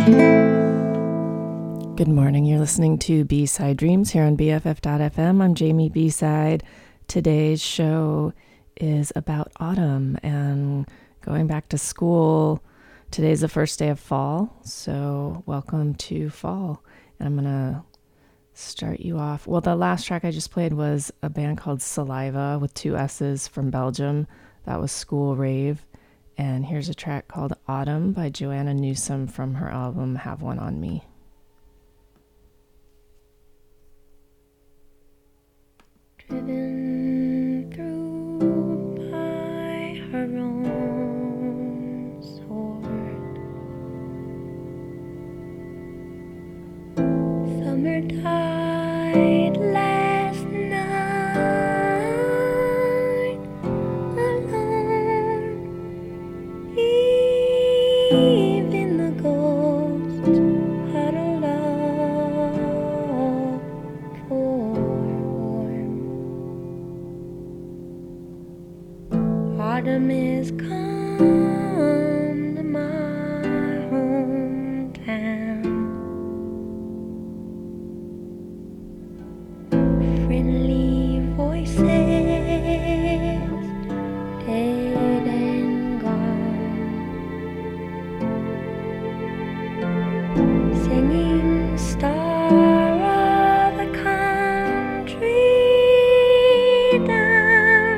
Good morning. You're listening to B-Side Dreams here on BFF.FM. I'm Jamie B-Side. Today's show is about autumn and going back to school. Today's the first day of fall, so welcome to fall. And I'm going to start you off. Well, the last track I just played was a band called Saliva with 2 S's from Belgium. That was School Rave. And here's a track called Autumn by Joanna Newsom from her album Have One on Me. Driven through by her own sword, summer died last night alone, even the ghosts huddled up for autumn is come to my hometown. Friendly voices, dead and gone, singing star of the country down.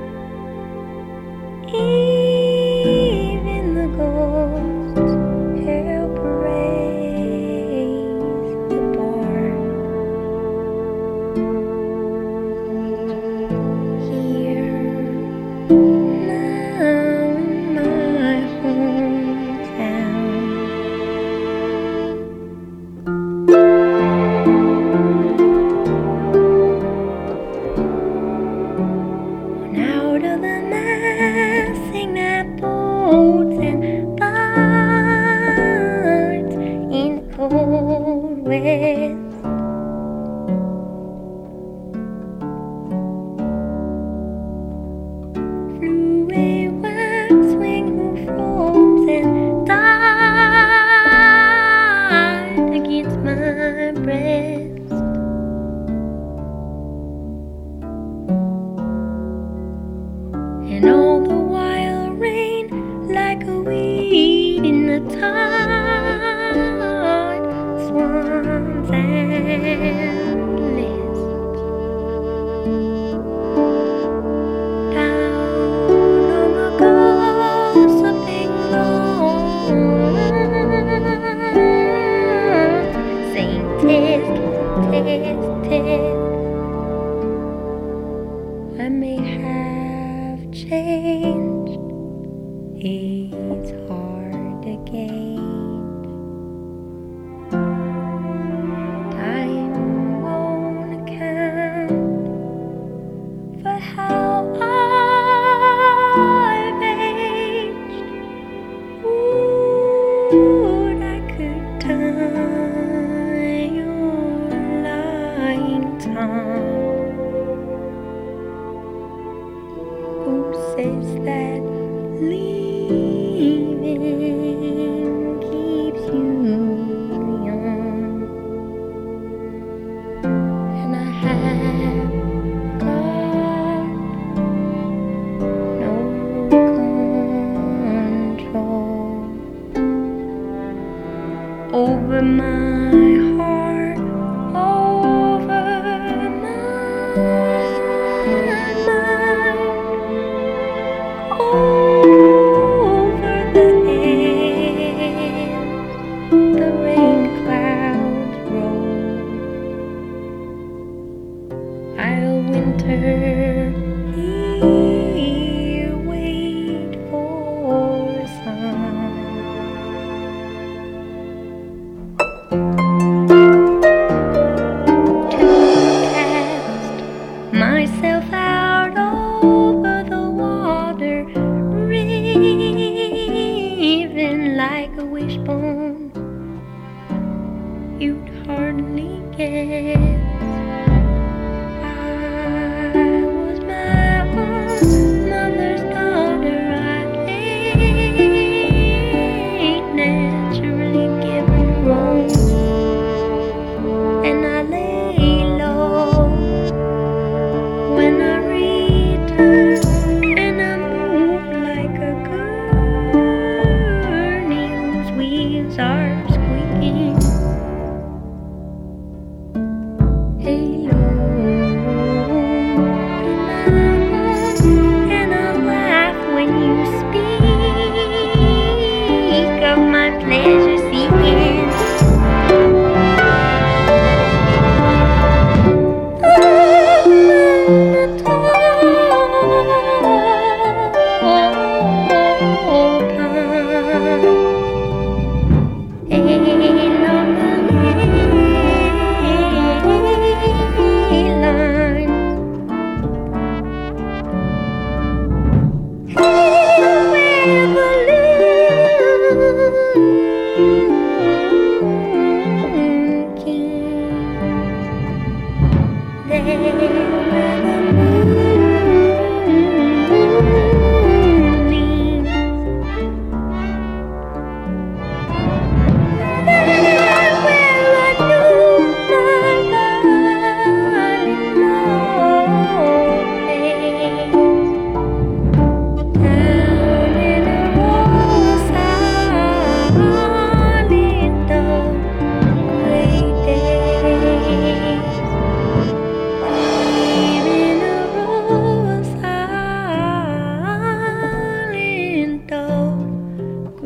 Even the ghosts help raise the barn. Here now in my hometown, out of the massing that boats and barns in the cold west. Flew a waxwing who froze and died against my breast. And all the while rain like a weed in the tide, swans and lists. Down on the gossiping lawn, saying test, test, test. I may have changed, it's hard to gauge. Time won't account for how I've aged. Would I could tie your lying tongue. Who says that leaving keeps you young? And I have got no control over my heart, over my mind, over the hills, the rain clouds roll. I'll winter here, wait for sun. To cast myself out over the water, raving like a wishbone, you'd hardly guess I was my own mother's daughter. I ain't naturally given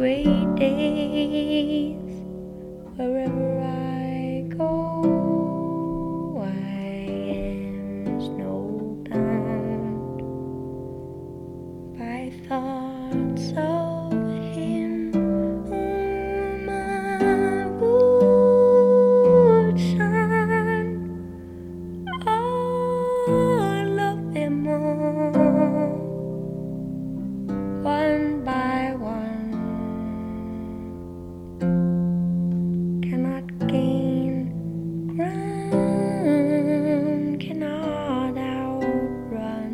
gray days. Wherever I go, I am snowbound by thoughts of him whom I would shine. All of them all, one by one, cannot gain ground, cannot outrun.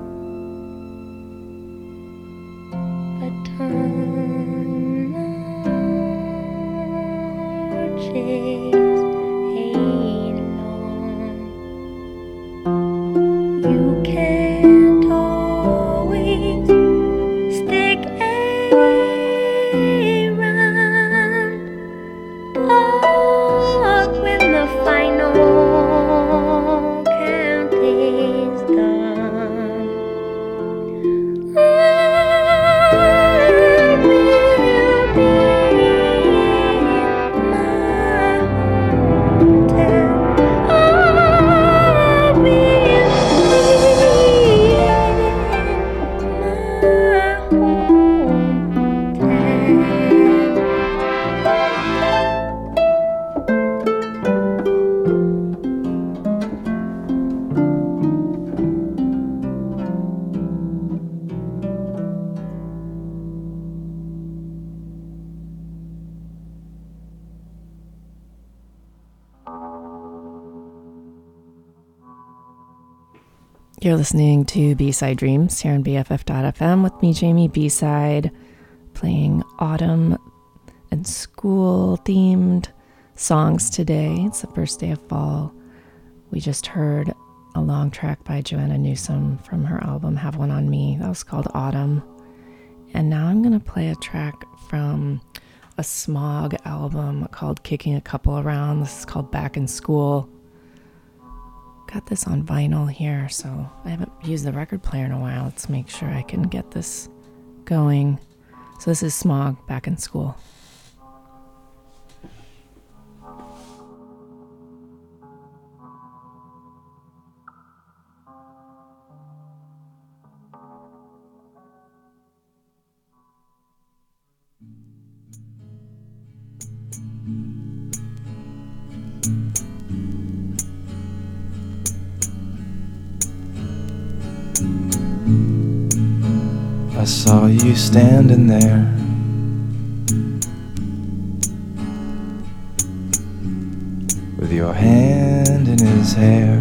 But time marches ain't long. You can't always stick around. But when the final count is done, I will be in my hometown. I will be in my hometown. You're listening to B-Side Dreams here on BFF.FM with me, Jamie B-Side, playing autumn and school-themed songs today. It's the first day of fall. We just heard a long track by Joanna Newsom from her album Have One on Me. That was called Autumn. And now I'm going to play a track from a Smog album called Kicking a Couple Around. This is called Back in School. Got this on vinyl here, so I haven't used the record player in a while. Let's make sure I can get this going. So this is Smog, Back in School. I saw you standing there, with your hand in his hair.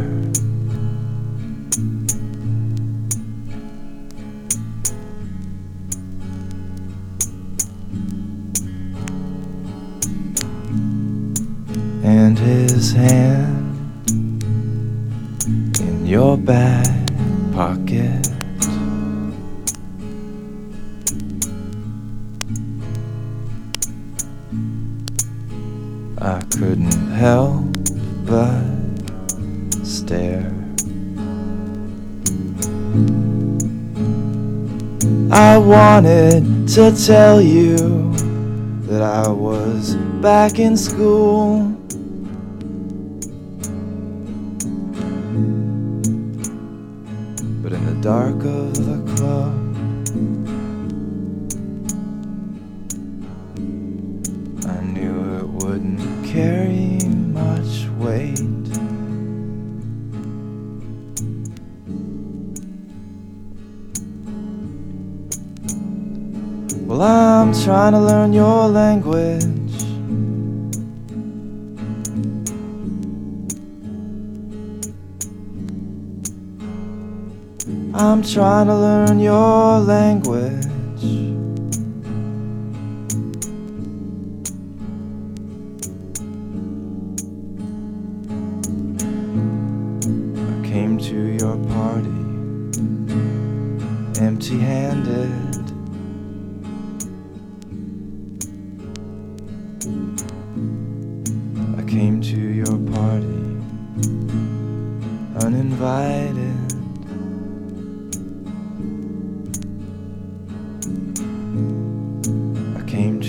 And his hand in your back pocket. I couldn't help but stare. I wanted to tell you that I was back in school, but in the dark of the club, I knew it wouldn't carry much weight. Well, I'm trying to learn your language. I'm trying to learn your language. I came to your party empty-handed. I came to your party uninvited. I came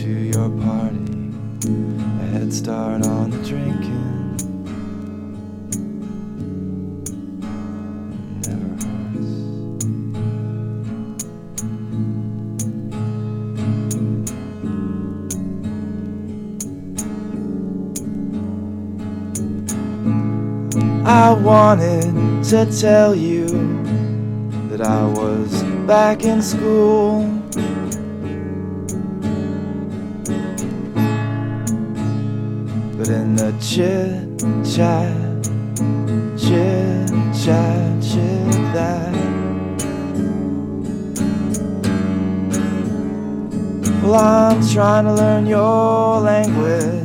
a party, a head start on the drinking. Never hurts. I wanted to tell you that I was back in school. But in the chit-chat, chit-chat, chit-that, well, I'm trying to learn your language.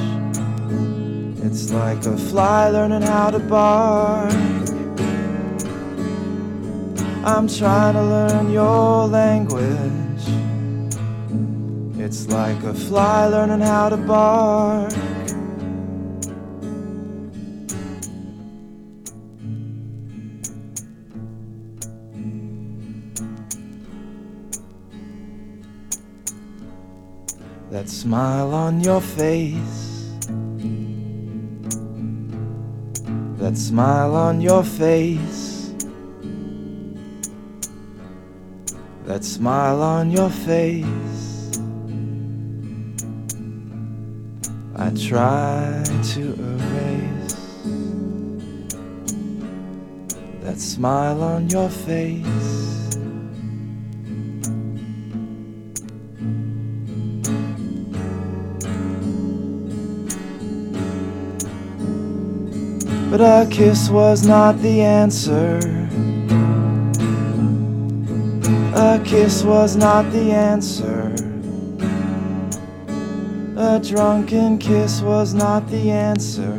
It's like a fly learning how to bark. I'm trying to learn your language. It's like a fly learning how to bark. That smile on your face, that smile on your face, that smile on your face, I try to erase. That smile on your face, but a kiss was not the answer. A kiss was not the answer. A drunken kiss was not the answer.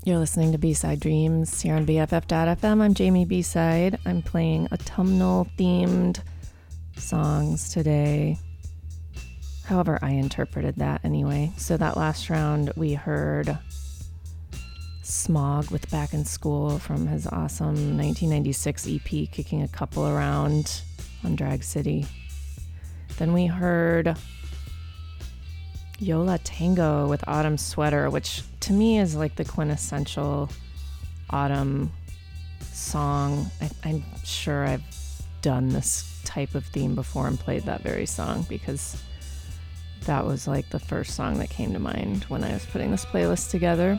You're listening to B-Side Dreams here on BFF.FM. I'm Jamie B-Side. I'm playing autumnal-themed songs today. However, I interpreted that anyway. So that last round, we heard Smog with Back in School from his awesome 1996 EP, Kicking a Couple Around on Drag City. Then we heard Yo La Tengo with Autumn Sweater, which to me is like the quintessential autumn song. I'm sure I've done this type of theme before and played that very song because that was like the first song that came to mind when I was putting this playlist together.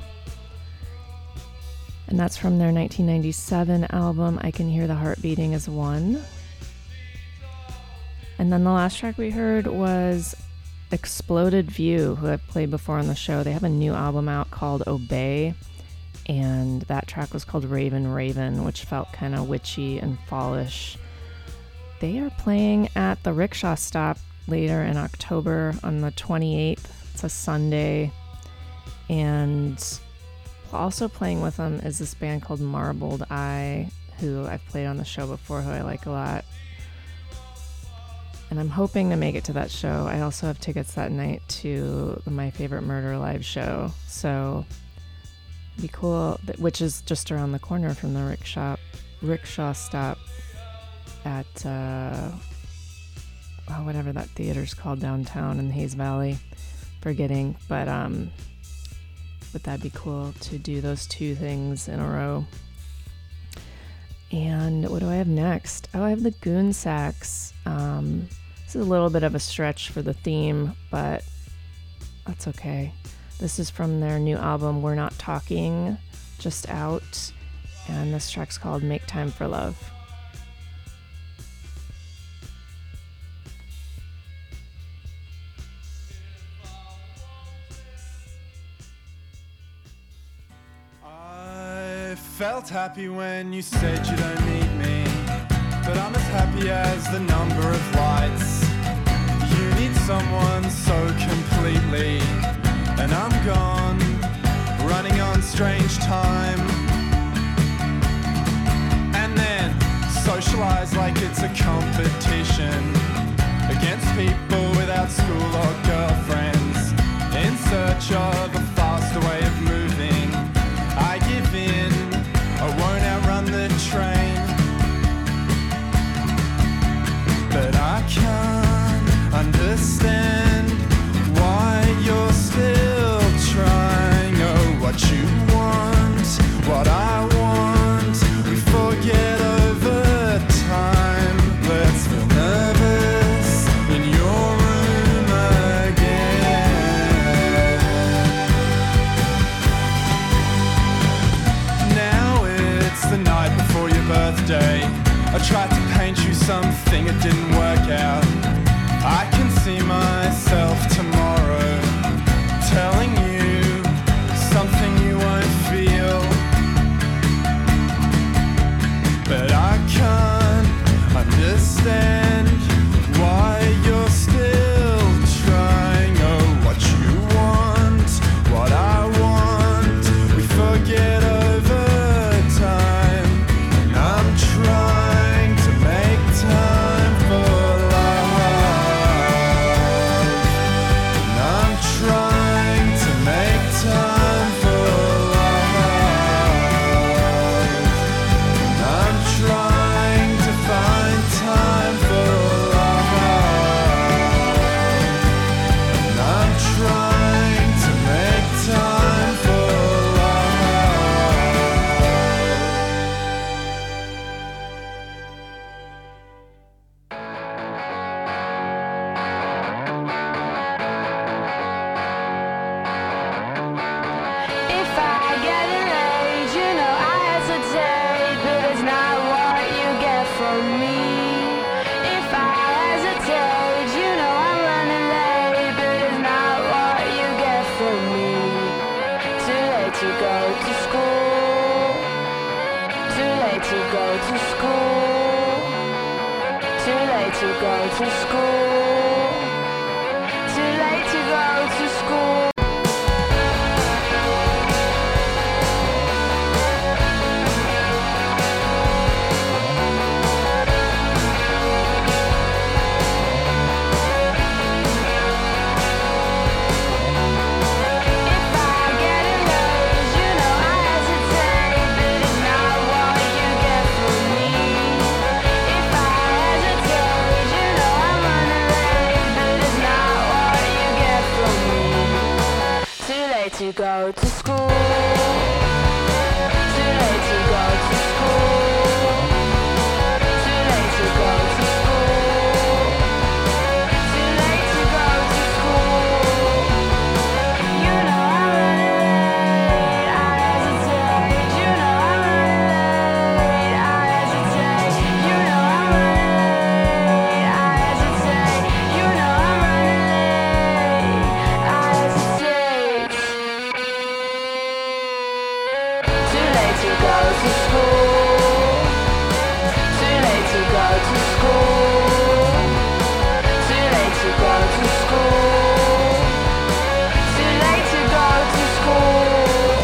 And that's from their 1997 album, I Can Hear the Heart Beating as One. And then the last track we heard was Exploded View, who I've played before on the show. They have a new album out called Obey, and that track was called Raven Raven, which felt kind of witchy and fallish. They are playing at the Rickshaw Stop later in October on the 28th. It's a Sunday. And also playing with them is this band called Marbled Eye, who I've played on the show before, who I like a lot. And I'm hoping to make it to that show. I also have tickets that night to the My Favorite Murder live show. So it'd be cool, which is just around the corner from the Rickshaw Stop at whatever that theater's called downtown in the Hayes Valley. Forgetting, but that'd be cool to do those two things in a row. And what do I have next? Oh, I have the Goon Sax. This is a little bit of a stretch for the theme, but that's okay. This is from their new album, We're Not Talking, just out. And this track's called Make Time for Love. I felt happy when you said you don't need me, but I'm as happy as the number of lights. You need someone so completely, and I'm gone, running on strange time. And then socialize like it's a competition against people without school or girlfriends, in search of a faster way of moving. I give in, I won't outrun the train, but I can't understand why you're still trying. Oh, what you want, what I want, we forget over time. Let's feel nervous in your room again. Now it's the night before your birthday. I tried to paint you something, it didn't work out. I can see myself tomorrow telling you something you won't feel, but I can't understand why you're still trying. Oh, what you want, what I want, we forget over time. And I'm trying to make time for love. And I'm trying to make time for love. And I'm trying to find time for love. And I'm trying to make time for love. If I get enraged, you know I hesitate, but it's not what you get from me. If I hesitate, you know I'm running late, but it's not what you get from me. Too late to go to school. Too late to go to school. Too late to go to school. Too late to go to school. late to go to school. Too late to go to school. Too late to go to school. Too late to go to school. You know I'm running late, I hesitate. You know I'm running late, I hesitate. You know I'm running late, I hesitate. You know I'm running late, I hesitate. Too late to go to school. Too late to go to school. Too late to go to school. Too late to go to school.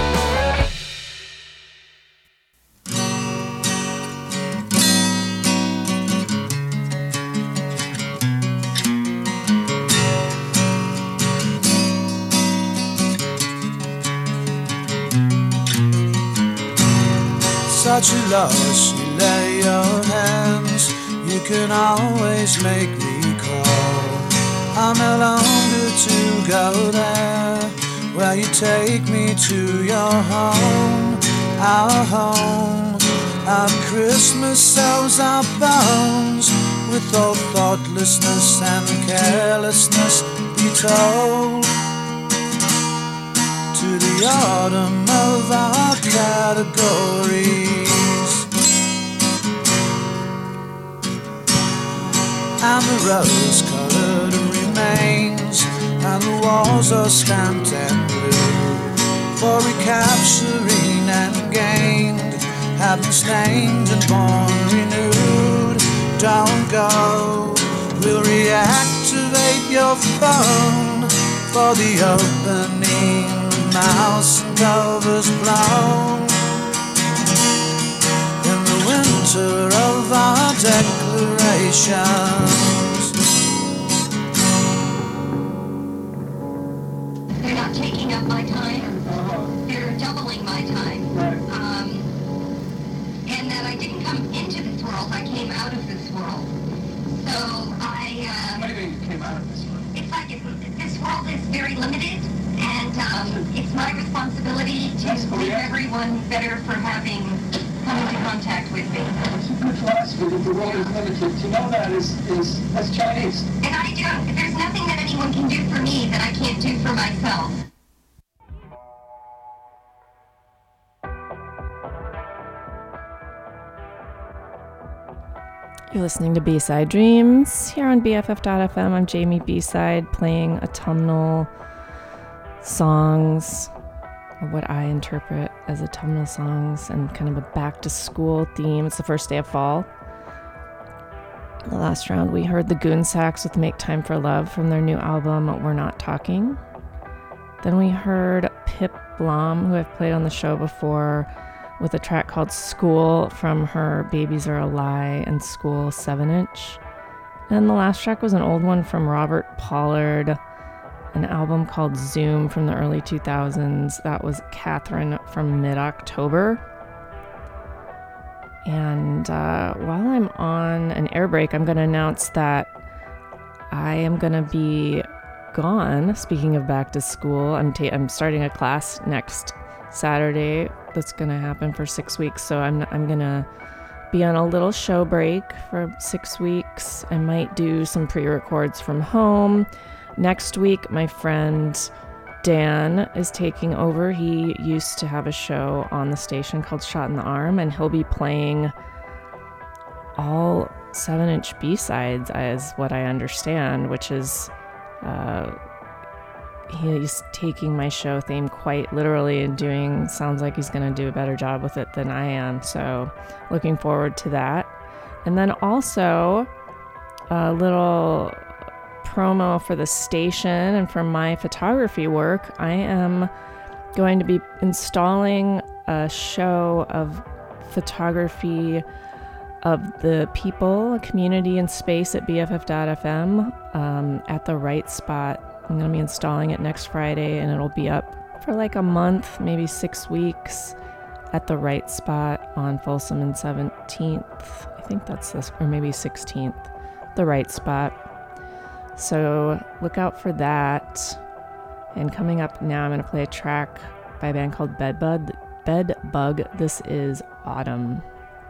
Such a loss, you lay your hands. You can always make me call. I'm no longer to go there, where you take me to your home. Our home, our Christmas sells our bones. With all thoughtlessness and carelessness be told to the autumn of our categories. And the rose-colored remains, and the walls are stamped and blue, for recapturing and gained, have been stained and born renewed. Don't go, we'll reactivate your phone, for the opening mouse and covers blown. In the winter of our declarations, they're not taking up my time, they're doubling my time. And that I didn't come into this world, I came out of this world. So What do you mean you came out of this one? it's like this world is very limited, and it's my responsibility to make everyone better for having come into contact with me. It's a good philosophy that the world is limited. To know that that's Chinese. And there's nothing that anyone can do for me that I can't do for myself. You're listening to B-Side Dreams here on BFF.fm. I'm Jamie B-Side, playing autumnal songs, or what I interpret as autumnal songs, and kind of a back-to-school theme. It's the first day of fall. The last round, we heard the Goon Sax with Make Time for Love from their new album, We're Not Talking. Then we heard Pip Blom, who I've played on the show before, with a track called School from her Babies Are a Lie and School 7-inch. And the last track was an old one from Robert Pollard, an album called Zoom from the early 2000s. That was Catherine from mid-October. And while I'm on an air break, I'm going to announce that I am going to be gone. Speaking of back to school, I'm starting a class next Saturday that's going to happen for 6 weeks, so I'm going to be on a little show break for 6 weeks. I might do some pre-records from home. Next week, my friend Dan is taking over. He used to have a show on the station called Shot in the Arm, and he'll be playing all 7-inch B-sides, as what I understand, which is he's taking my show theme quite literally and sounds like he's going to do a better job with it than I am. So looking forward to that. And then also a little promo for the station and for my photography work. I am going to be installing a show of photography of the people, community, and space at BFF.fm at the Right Spot. I'm going to be installing it next Friday, and it'll be up for like a month, maybe 6 weeks, at the Right Spot on Folsom and 17th. I think that's this, or maybe 16th, the Right Spot. So look out for that. And coming up now, I'm going to play a track by a band called Bedbug. This is Autumn.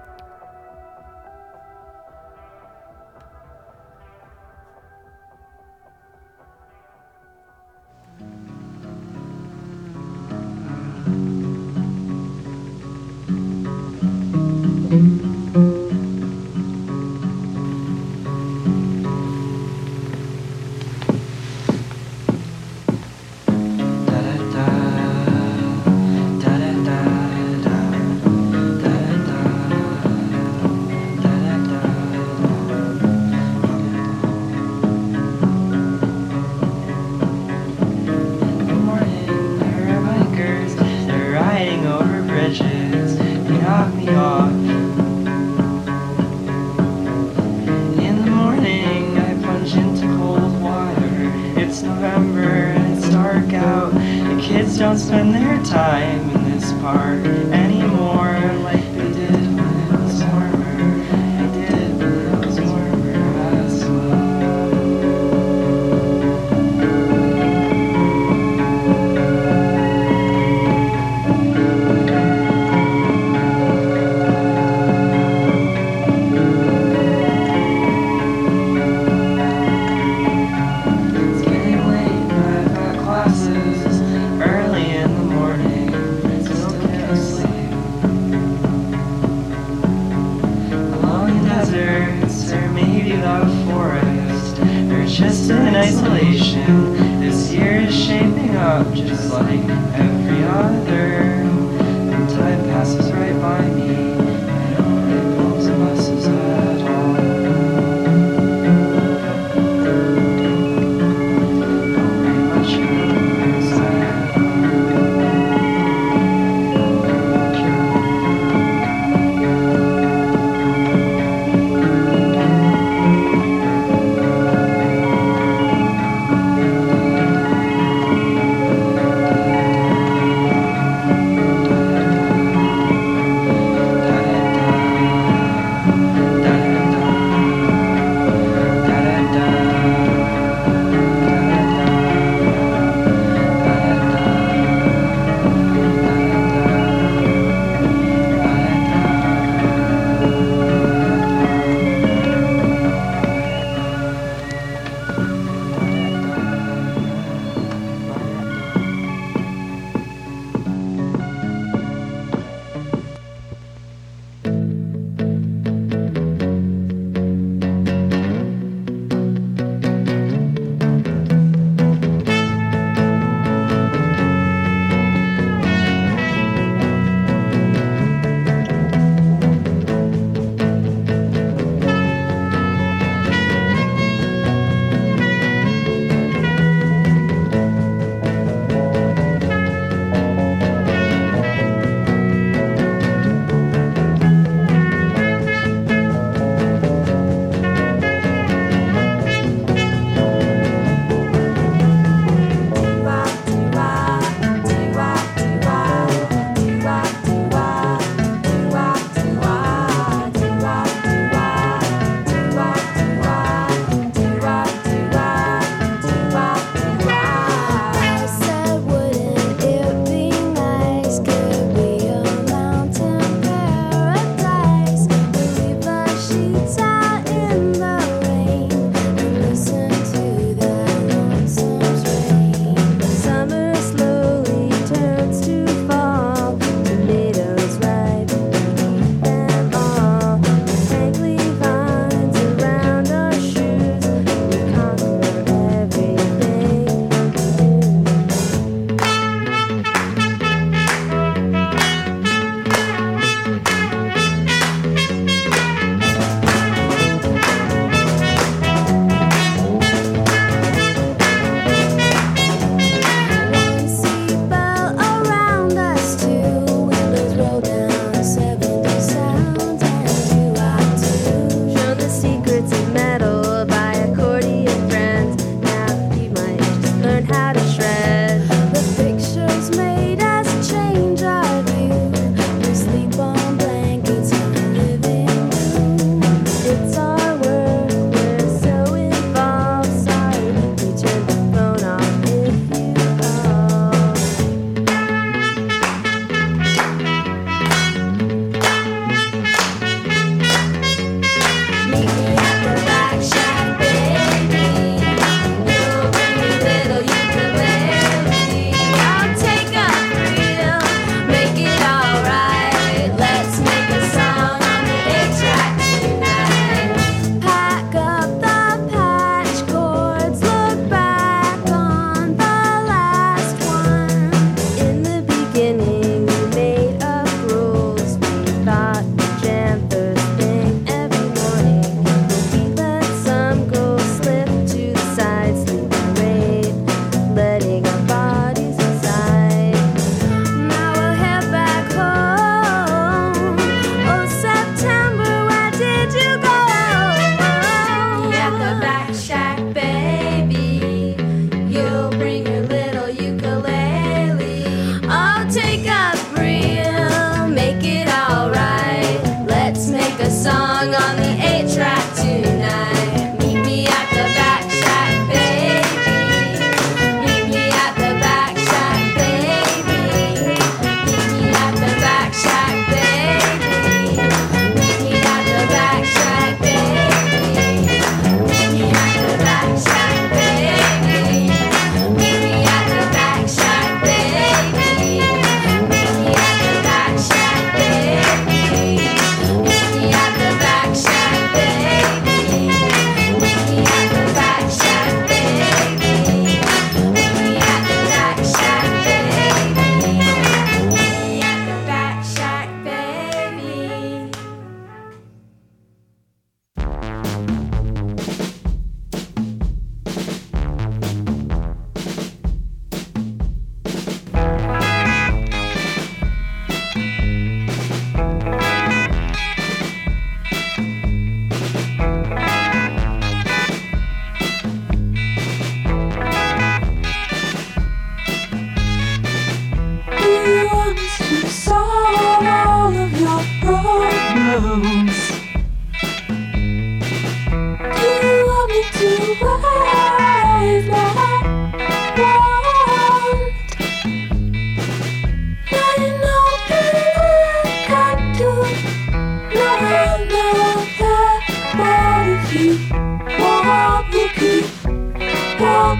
Don't spend their time in this park anymore like they did when it was warmer. They did when it was warmer as It's getting late, but I've got classes early in the morning, still can't sleep. Along the deserts, or maybe the forest, or just in isolation, this year is shaping up just like every other. And time passes right by me, I don't ride those buses at all. Don't write much numbers at all.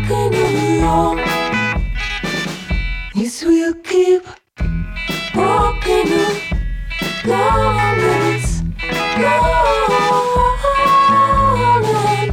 walking along. Yes, we'll keep walking along this lonely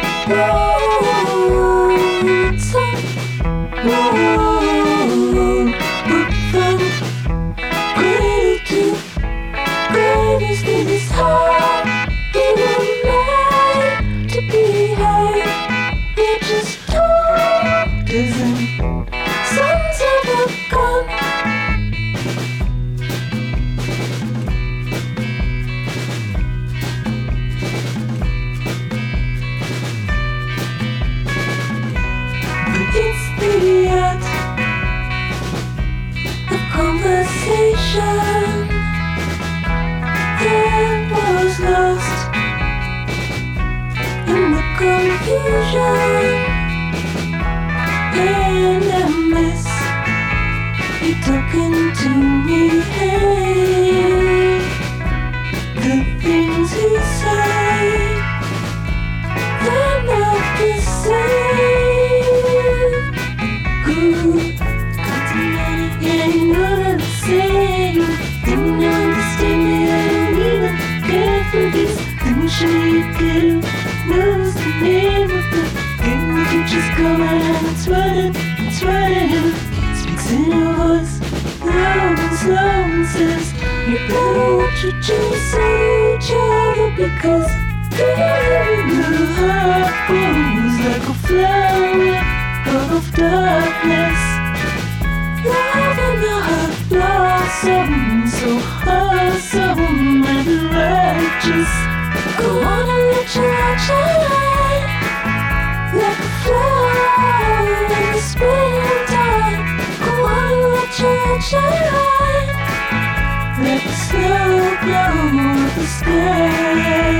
road. But from cradle to grave is this heart we were meant to be. We're just daughters and sons of a gun. But it's the act of conversation that was lost in the confusion. And I miss you talking to me. Hey, the things he said, they're not the same. Ooh, got to learn it, yeah, you know what I'm saying. Didn't understand me, I don't even care for these things you do. Knows the name of the game, the future's coming and it's running. Speaks in a voice low and slow and says, you better watch what you say to each other, because the heart grows like a flower of darkness. Love in the heart blossoms so awesome and righteous. Go on and let your light shine like a flower in the springtime. Go on and let your light shine like the snow glow of the sky.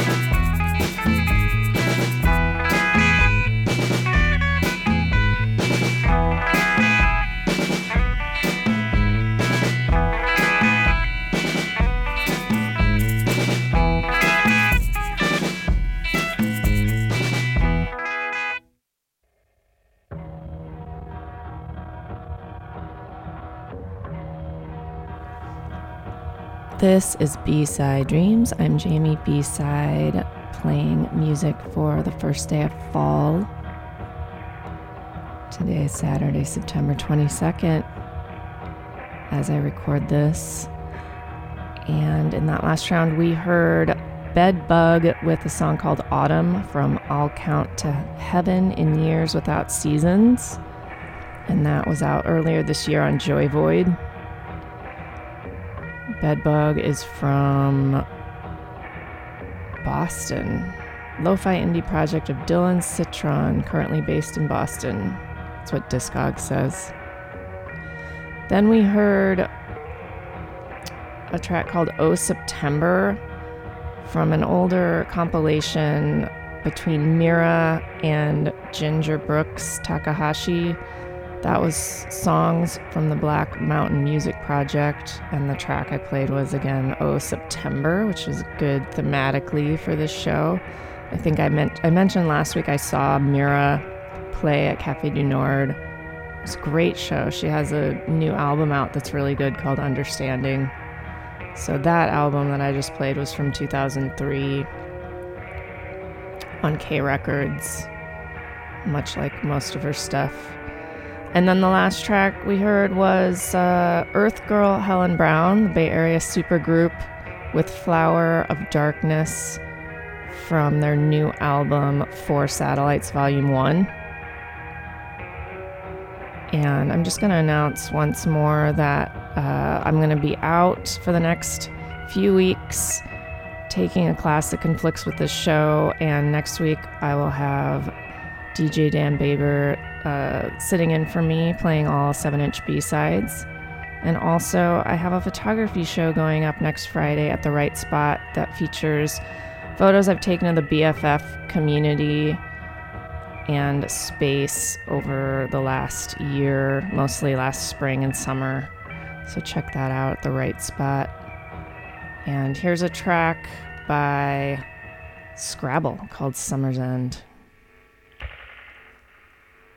This is B-Side Dreams. I'm Jamie B-Side, playing music for the first day of fall. Today is Saturday, September 22nd, as I record this. And in that last round, we heard Bedbug with a song called Autumn from I'll Count to Heaven in Years Without Seasons. And that was out earlier this year on Joy Void. Bedbug is from Boston. Lo-fi indie project of Dylan Citron, currently based in Boston. That's what Discog says. Then we heard a track called Oh September from an older compilation between Mira and Ginger Brooks Takahashi. That was songs from the Black Mountain Music Project, and the track I played was, again, Oh September, which is good thematically for this show. I think I mentioned last week I saw Mira play at Café du Nord. It was a great show. She has a new album out that's really good called Understanding. So that album that I just played was from 2003 on K Records, much like most of her stuff. And then the last track we heard was Earth Girl Helen Brown, the Bay Area supergroup, with Flower of Darkness from their new album, Four Satellites Volume 1. And I'm just going to announce once more that I'm going to be out for the next few weeks taking a class that conflicts with this show. And next week I will have DJ Dan Baber sitting in for me, playing all 7-inch B-sides. And also, I have a photography show going up next Friday at the Right Spot that features photos I've taken of the BFF community and space over the last year, mostly last spring and summer. So check that out at the Right Spot. And here's a track by Scrabble called Summer's End.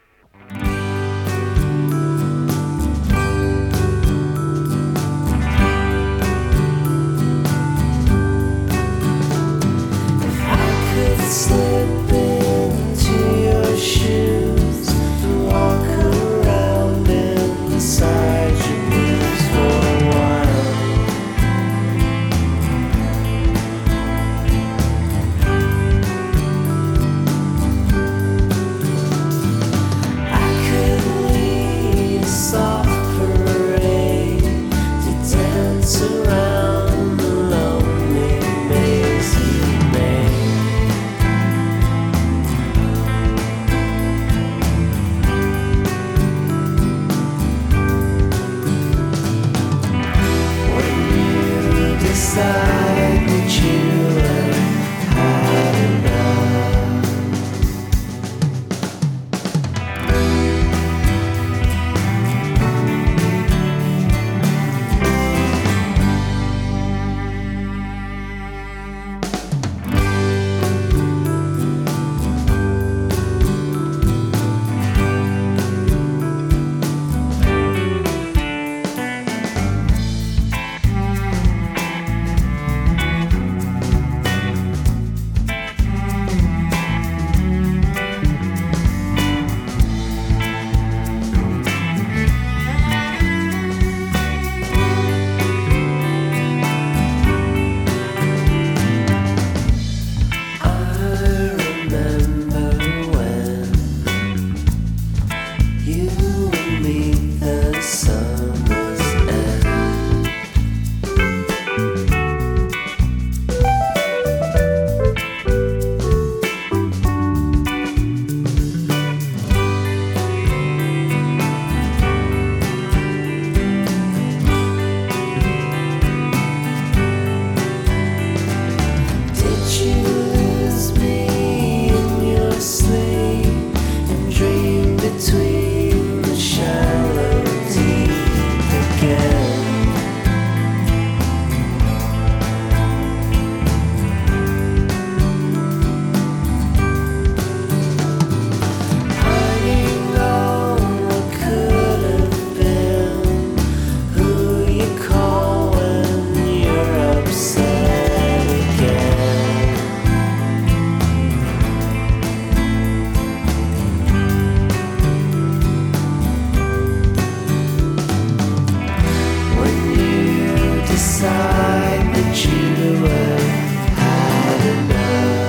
decide that you were had enough.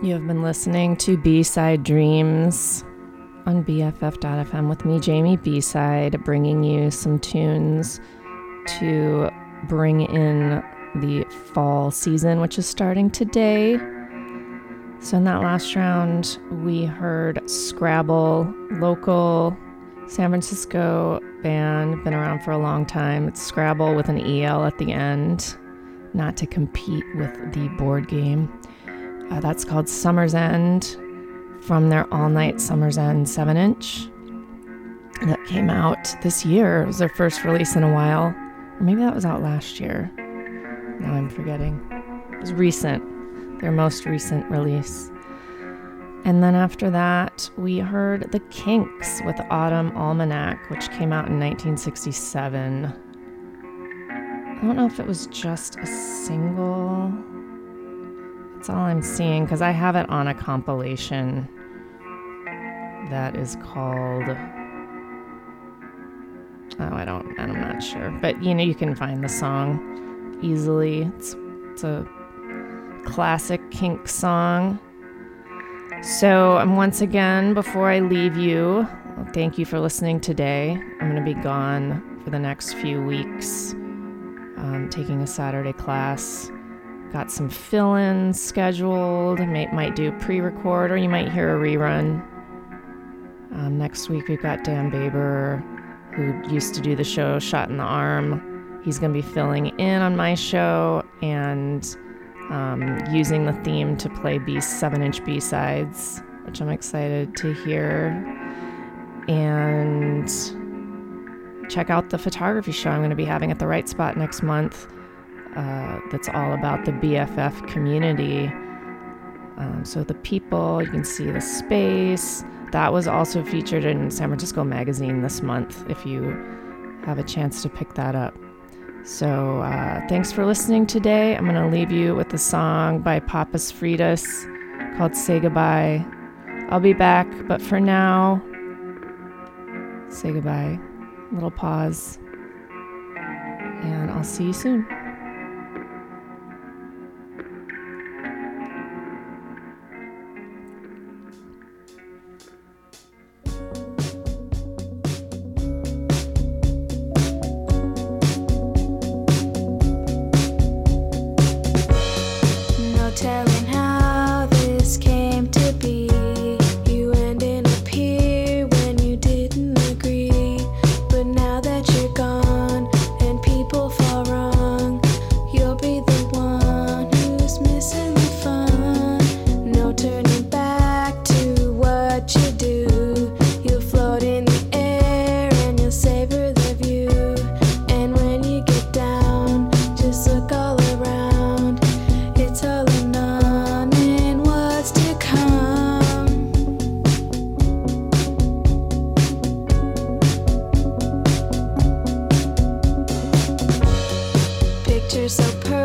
You have been listening to B-Side Dreams on BFF.FM with me, Jamie B-Side, bringing you some tunes to bring in the fall season, which is starting today. So in that last round, we heard Scrabble, local San Francisco band, been around for a long time. It's Scrabble with an EL at the end, not to compete with the board game. That's called Summer's End, from their All Night Summer's End 7-inch. That came out this year. It was their first release in a while. Or maybe that was out last year. Now I'm forgetting. It was recent, their most recent release. And then after that, we heard The Kinks with Autumn Almanac, which came out in 1967. I don't know if it was just a single. That's all I'm seeing, because I have it on a compilation that is called... I'm not sure. But, you can find the song easily. It's a classic Kinks song. So, once again, before I leave you, thank you for listening today. I'm going to be gone for the next few weeks, taking a Saturday class. Got some fill-ins scheduled. Might do pre-record, or you might hear a rerun. Next week, we've got Dan Baber, who used to do the show Shot in the Arm. He's going to be filling in on my show and using the theme to play 7-inch B-sides, which I'm excited to hear. And check out the photography show I'm going to be having at the Right Spot next month. That's all about the BFF community. So the people, you can see the space. That was also featured in San Francisco Magazine this month, if you have a chance to pick that up. So thanks for listening today. I'm going to leave you with a song by Papas Fritas called Say Goodbye. I'll be back, but for now, say goodbye. Little pause. And I'll see you soon. So perfect.